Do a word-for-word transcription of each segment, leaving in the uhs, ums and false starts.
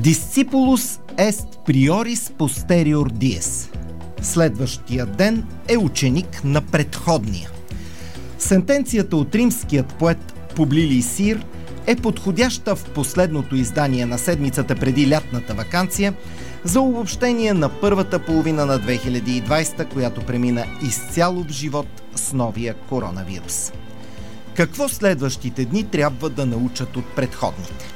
Discipulus est prioris posterior dies. Следващия ден е ученик на предходния. Сентенцията от римският поет Публилий Сир е подходяща в последното издание на седмицата преди лятната ваканция за обобщение на първата половина на две хиляди и двадесета, която премина изцяло в живот с новия коронавирус. Какво следващите дни трябва да научат от предходните?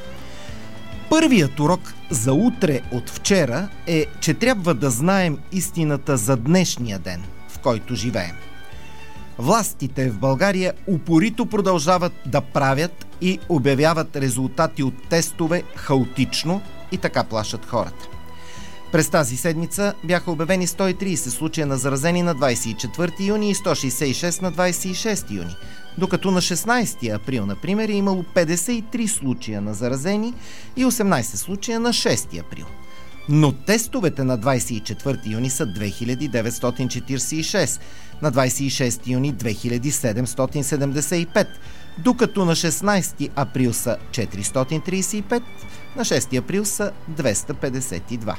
Първият урок за утре от вчера е, че трябва да знаем истината за днешния ден, в който живеем. Властите в България упорито продължават да правят и обявяват резултати от тестове хаотично и така плашат хората. През тази седмица бяха обявени сто и тридесет случая на заразени на двадесет и четвърти юни и сто шестдесет и шест на двадесет и шести юни, докато на шестнадесети април, например, е имало петдесет и три случая на заразени и осемнадесет случая на шести април. Но тестовете на двадесет и четвърти юни са две хиляди деветстотин четиридесет и шест, на двадесет и шести юни две хиляди седемстотин седемдесет и пет, докато на шестнадесети април са четиристотин тридесет и пет, на шести април са двеста петдесет и два.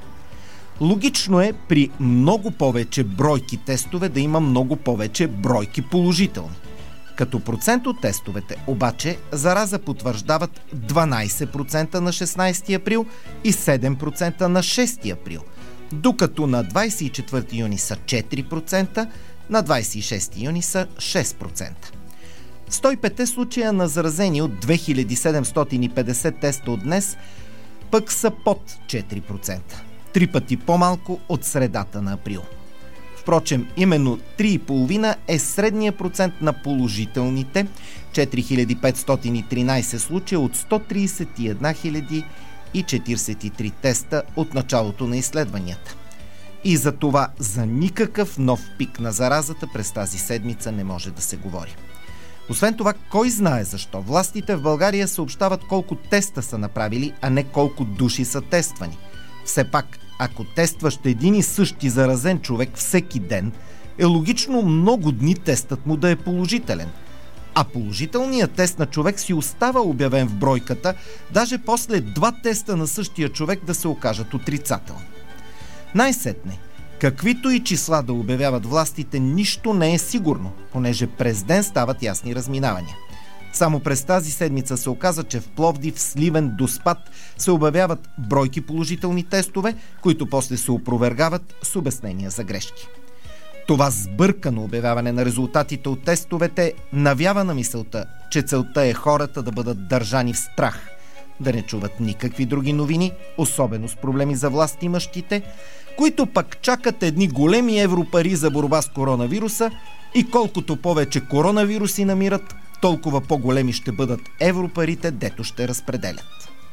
Логично е при много повече бройки тестове да има много повече бройки положителни. Като процент от тестовете, обаче, зараза потвърждават дванадесет процента на шестнадесети април и седем процента на шести април, докато на двадесет и четвърти юни са четири процента, на двадесет и шести юни са шест процента. сто и пет случая на заразени от две хиляди седемстотин и петдесет теста от днес пък са под четири процента. Три пъти по-малко от средата на април. Впрочем, именно три цяло и пет десета е средния процент на положителните четири хиляди петстотин и тринадесет случая от сто тридесет и една хиляди и четиридесет и три теста от началото на изследванията. И за това за никакъв нов пик на заразата през тази седмица не може да се говори. Освен това, кой знае защо властите в България съобщават колко теста са направили, а не колко души са тествани. Все пак, ако тестваш един и същи заразен човек всеки ден, е логично много дни тестът му да е положителен. А положителният тест на човек си остава обявен в бройката, даже после два теста на същия човек да се окажат отрицателни. Най-сетне, каквито и числа да обявяват властите, нищо не е сигурно, понеже през ден стават ясни разминавания. Само през тази седмица се оказа, че в Пловдив, Сливен, Доспат се обявяват бройки положителни тестове, които после се опровергават с обяснения за грешки. Това сбъркано обявяване на резултатите от тестовете навява на мисълта, че целта е хората да бъдат държани в страх, да не чуват никакви други новини, особено с проблеми за власт имащите, които пък чакат едни големи европари за борба с коронавируса и колкото повече коронавируси намират, толкова по-големи ще бъдат европарите, дето ще разпределят.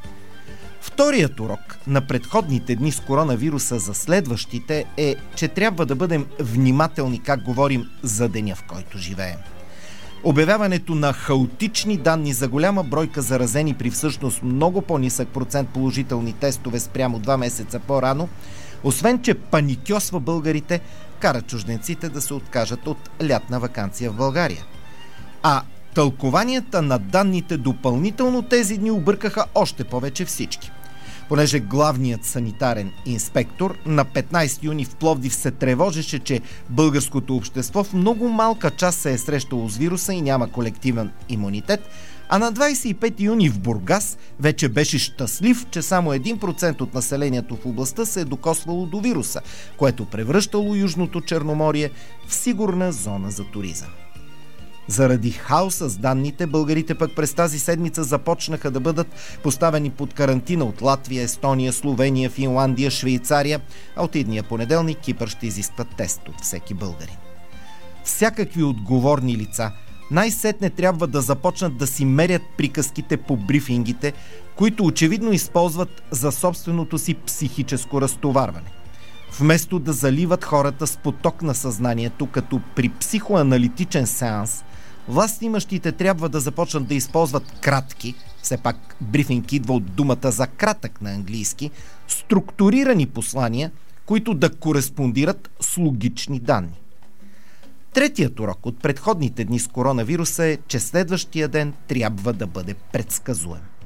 Вторият урок на предходните дни с коронавируса за следващите е, че трябва да бъдем внимателни как говорим за деня, в който живеем. Обявяването на хаотични данни за голяма бройка заразени при всъщност много по-нисък процент положителни тестове спрямо два месеца по-рано, освен че паникьосва българите, кара чужденците да се откажат от лятна ваканция в България. А тълкованията на данните допълнително тези дни объркаха още повече всички. Понеже главният санитарен инспектор на петнадесети юни в Пловдив се тревожеше, че българското общество в много малка част се е срещало с вируса и няма колективен имунитет, а на двадесет и пети юни в Бургас вече беше щастлив, че само един процент от населението в областта се е докосвало до вируса, което превръщало Южното Черноморие в сигурна зона за туризъм. Заради хаоса с данните, българите пък през тази седмица започнаха да бъдат поставени под карантина от Латвия, Естония, Словения, Финландия, Швейцария, а от идния понеделник Кипър ще изисква тест от всеки българин. Всякакви отговорни лица най-сетне трябва да започнат да си мерят приказките по брифингите, които очевидно използват за собственото си психическо разтоварване. Вместо да заливат хората с поток на съзнанието, като при психоаналитичен сеанс, властимащите трябва да започнат да използват кратки, все пак брифинг идва от думата за кратък на английски, структурирани послания, които да кореспондират с логични данни. Третият урок от предходните дни с коронавируса е, че следващия ден трябва да бъде предсказуем.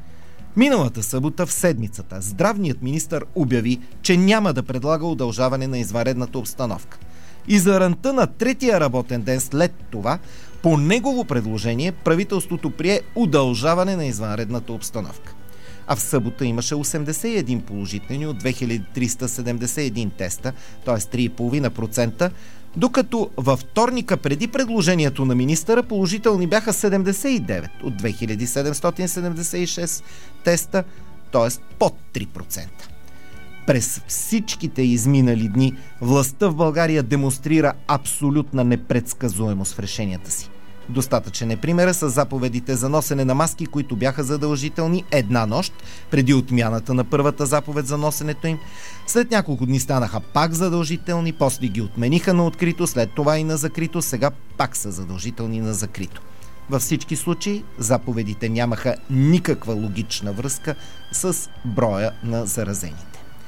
Миналата събота в седмицата здравният министър обяви, че няма да предлага удължаване на извънредната обстановка. И за ранта на третия работен ден след това, по негово предложение, правителството прие удължаване на извънредната обстановка. А в събота имаше осемдесет и един положителни от две хиляди триста седемдесет и един теста, т.е. три цяло и пет процента, докато във вторника преди предложението на министъра положителни бяха седемдесет и девет от две хиляди седемстотин седемдесет и шест теста, т.е. под три процента. През всичките изминали дни властта в България демонстрира абсолютна непредсказуемост в решенията си. Достатъчен е примера с заповедите за носене на маски, които бяха задължителни една нощ преди отмяната на първата заповед за носенето им. След няколко дни станаха пак задължителни, после ги отмениха на открито, след това и на закрито, сега пак са задължителни на закрито. Във всички случаи заповедите нямаха никаква логична връзка с броя на заразените.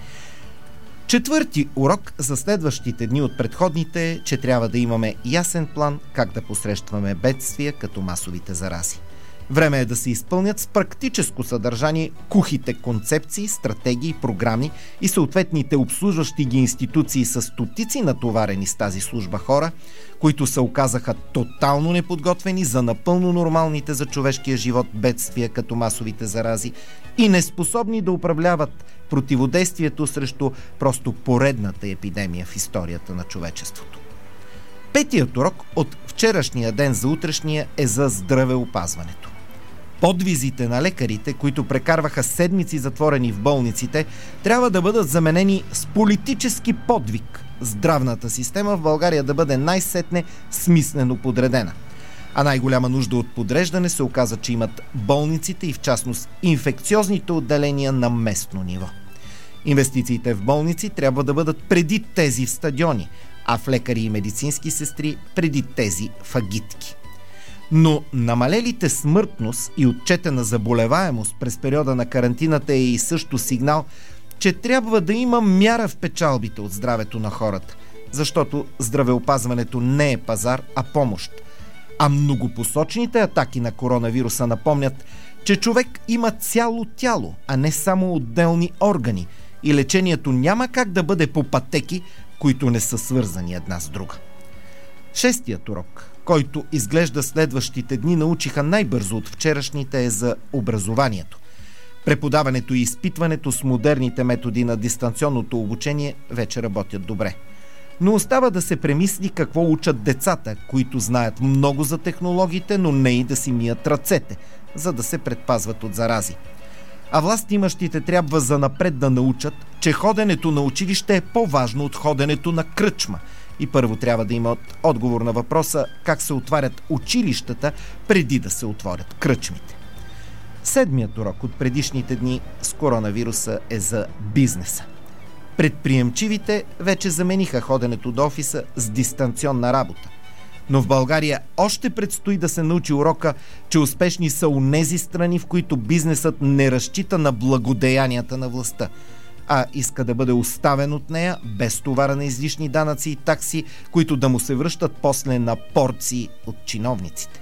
Четвърти урок за следващите дни от предходните е, че трябва да имаме ясен план как да посрещваме бедствия като масовите зарази. Време е да се изпълнят с практическо съдържание кухите концепции, стратегии, програми и съответните обслужващи ги институции с стотици натоварени с тази служба хора, които се оказаха тотално неподготвени за напълно нормалните за човешкия живот бедствия като масовите зарази и неспособни да управляват противодействието срещу просто поредната епидемия в историята на човечеството. Петият урок от вчерашния ден за утрешния е за здравеопазването. Подвизите на лекарите, които прекарваха седмици затворени в болниците, трябва да бъдат заменени с политически подвиг. Здравната система в България да бъде най-сетне смислено подредена. А най-голяма нужда от подреждане се оказа, че имат болниците и в частност инфекциозните отделения на местно ниво. Инвестициите в болници трябва да бъдат преди тези в стадиони, а в лекари и медицински сестри преди тези в агитки. Но намалелите смъртност и отчетена заболеваемост през периода на карантината е и също сигнал, че трябва да има мяра в печалбите от здравето на хората, защото здравеопазването не е пазар, а помощ. А многопосочните атаки на коронавируса напомнят, че човек има цяло тяло, а не само отделни органи и лечението няма как да бъде по пътеки, които не са свързани една с друга. Шестият урок, който изглежда следващите дни научиха най-бързо от вчерашните, е за образованието. Преподаването и изпитването с модерните методи на дистанционното обучение вече работят добре. Но остава да се премисли какво учат децата, които знаят много за технологиите, но не и да си мият ръцете, за да се предпазват от зарази. А властимащите трябва занапред да научат, че ходенето на училище е по-важно от ходенето на кръчма. И първо трябва да имат отговор на въпроса как се отварят училищата преди да се отворят кръчмите. Седмият урок от предишните дни с коронавируса е за бизнеса. Предприемчивите вече замениха ходенето до офиса с дистанционна работа. Но в България още предстои да се научи урока, че успешни са онези страни, в които бизнесът не разчита на благодеянията на властта, а иска да бъде оставен от нея без товара на излишни данъци и такси, които да му се връщат после на порции от чиновниците.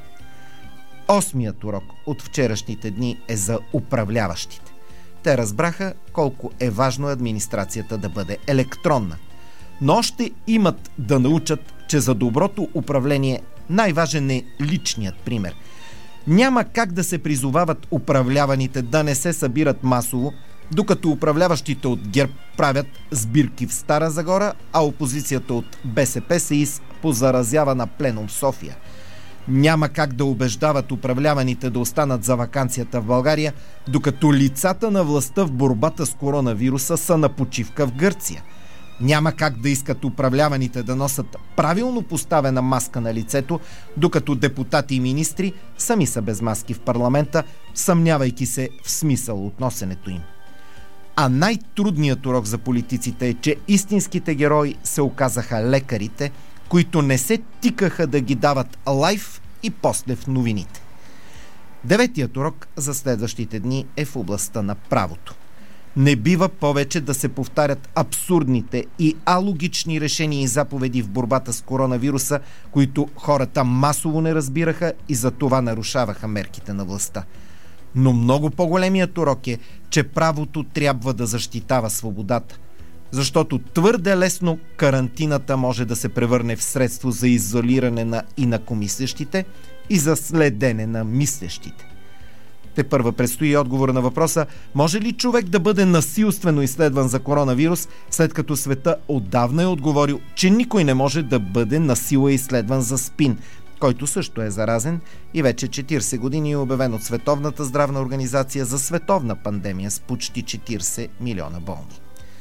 Осмият урок от вчерашните дни е за управляващите. Те разбраха колко е важно администрацията да бъде електронна. Но още имат да научат, че за доброто управление най-важен е личният пример. Няма как да се призовават управляваните да не се събират масово, докато управляващите от ГЕРБ правят сбирки в Стара Загора, а опозицията от БСП се изпозаразява на пленум в София. Няма как да убеждават управляваните да останат за ваканцията в България, докато лицата на властта в борбата с коронавируса са на почивка в Гърция. Няма как да искат управляваните да носят правилно поставена маска на лицето, докато депутати и министри сами са без маски в парламента, съмнявайки се в смисъл от носенето им. А най-трудният урок за политиците е, че истинските герои се оказаха лекарите, които не се тикаха да ги дават лайв и после в новините. Деветият урок за следващите дни е в областта на правото. Не бива повече да се повтарят абсурдните и алогични решения и заповеди в борбата с коронавируса, които хората масово не разбираха и за това нарушаваха мерките на властта. Но много по-големият урок е, че правото трябва да защитава свободата. Защото твърде лесно карантината може да се превърне в средство за изолиране на инакомислещите и за следене на мислещите. Тепърва предстои отговор на въпроса: може ли човек да бъде насилствено изследван за коронавирус, след като света отдавна е отговорил, че никой не може да бъде насила изследван за спин, който също е заразен и вече четирийсет години е обявен от Световната здравна организация за световна пандемия с почти четирийсет милиона болни.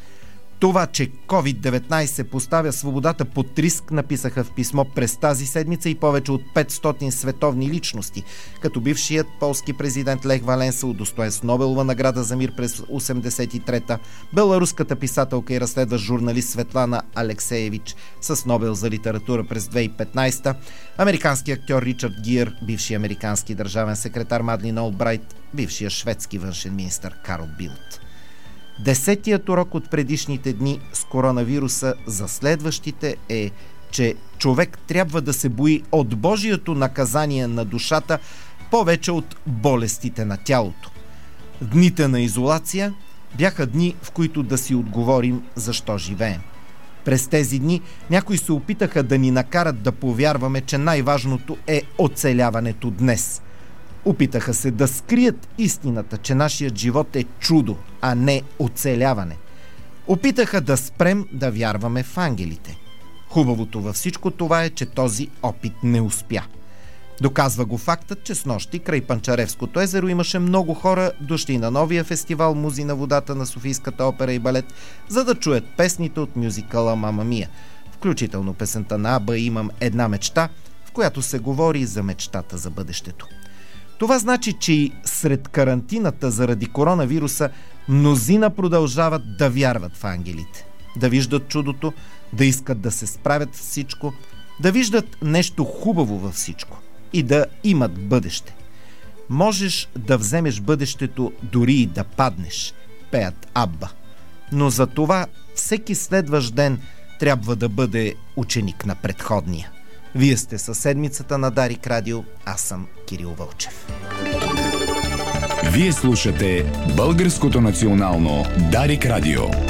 Това, че ковид деветнайсет поставя свободата под риск, написаха в писмо през тази седмица и повече от петстотин световни личности, като бившият полски президент Лех Валенса, удостоен с Нобелова награда за мир през осемдесет и трета, беларуската писателка и разследващ журналист Светлана Алексеевич с Нобел за литература през две хиляди и петнайсета, американски актьор Ричард Гир, бивши американски държавен секретар Мадлин Олбрайт, бившия шведски външен министър Карл Билт. Десетият урок от предишните дни с коронавируса за следващите е, че човек трябва да се бои от Божието наказание на душата повече от болестите на тялото. Дните на изолация бяха дни, в които да си отговорим защо живеем. През тези дни някои се опитаха да ни накарат да повярваме, че най-важното е оцеляването днес. Опитаха се да скрият истината, че нашият живот е чудо, а не оцеляване. Опитаха да спрем да вярваме в ангелите. Хубавото във всичко това е, че този опит не успя. Доказва го фактът, че снощи край Панчаревското езеро имаше много хора, дошли на новия фестивал Музи на водата на Софийската опера и балет, за да чуят песните от мюзикъла Мама Мия, включително песента на Аба "Имам една мечта", в която се говори за мечтата за бъдещето. Това значи, че и сред карантината заради коронавируса мнозина продължават да вярват в ангелите, да виждат чудото, да искат да се справят с всичко, да виждат нещо хубаво във всичко и да имат бъдеще. Можеш да вземеш бъдещето дори и да паднеш, пеят Абба. Но за това всеки следващ ден трябва да бъде ученик на предходния. Вие сте със седмицата на Дарик Радио, аз съм Кирил Вълчев. Вие слушате Българското национално Дарик Радио.